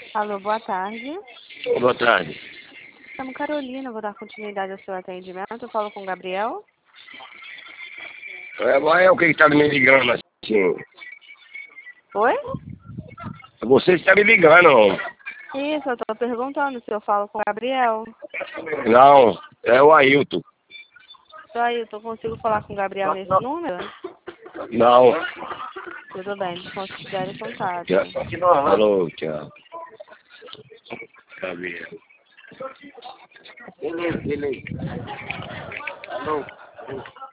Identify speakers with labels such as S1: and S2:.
S1: Alô, boa tarde.
S2: Boa tarde.
S1: Chamo Carolina, vou dar continuidade ao seu atendimento. Eu falo com o Gabriel.
S2: É o que está me ligando assim.
S1: Oi?
S2: Você está me ligando.
S1: Isso, eu tô perguntando se eu falo com o Gabriel.
S2: Não, é o Ailton.
S1: Só aí, eu consigo falar com o Gabriel nesse número?
S2: Não.
S1: Tudo bem, desconsidere o contato.
S2: Tchau. Falou, tchau. Gabriel. Beleza. Alô.